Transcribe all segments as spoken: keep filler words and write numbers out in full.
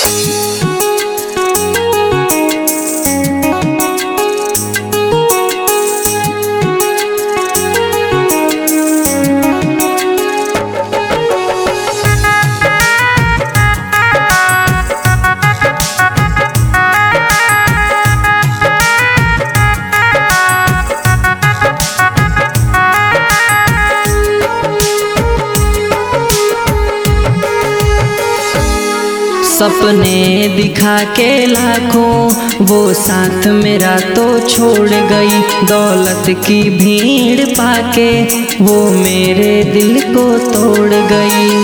सपने दिखा के लाखों वो साथ मेरा तो छोड़ गई। दौलत की भीड़ पाके वो मेरे दिल को तोड़ गई।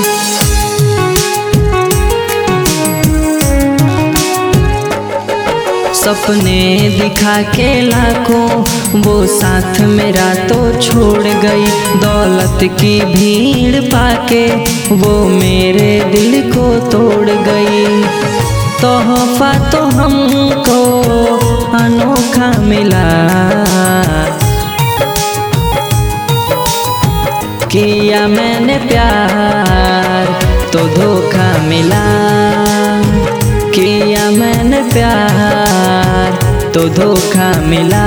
सपने दिखा के लाखों वो साथ मेरा तो छोड़ गई। दौलत की भीड़ पाके वो मेरे दिल को तोड़ गई। तोहफा तो हमको अनोखा मिला, किया मैंने प्यार तो धोखा मिला। किया मैंने प्यार तो धोखा मिला।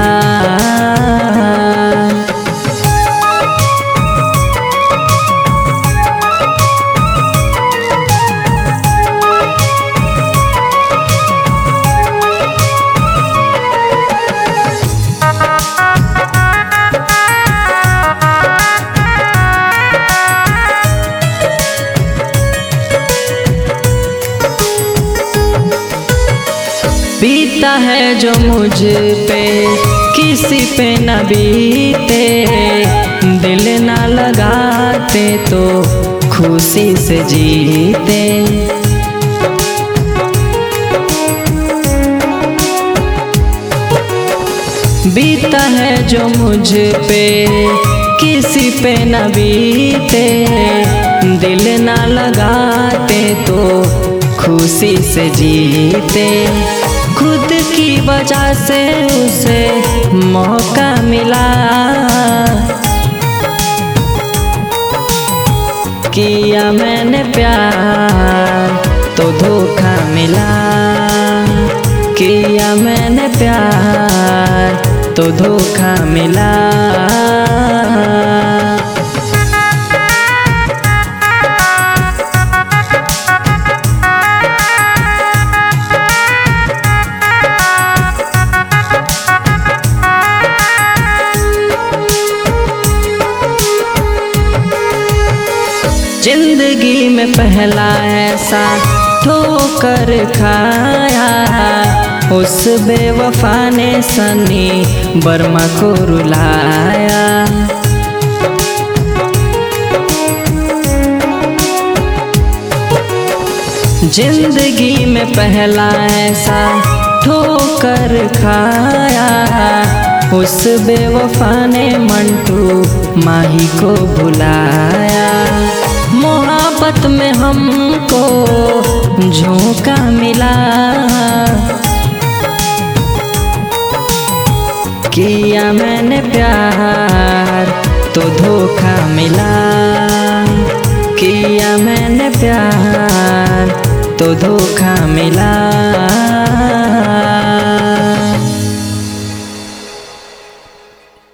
बीता है जो मुझ पे किसी पे न बीते, दिल न लगाते तो खुशी से जीते। बीता है जो मुझ पे किसी पे न बीते, दिल न लगाते तो खुशी से जीते। खुद की वजह से उसे मौका मिला, किया मैंने प्यार तो धोखा मिला। किया मैंने प्यार तो धोखा मिला। जिंदगी में पहला ऐसा ठोकर खाया, उस बेवफा ने सनी वर्मा को रुलाया। जिंदगी में पहला ऐसा ठोकर खाया, उस बेवफा ने मंटू माही को भुलाया। मोहब्बत में हमको झोंका मिला, किया मैंने प्यार तो धोखा मिला। किया मैंने प्यार तो धोखा मिला।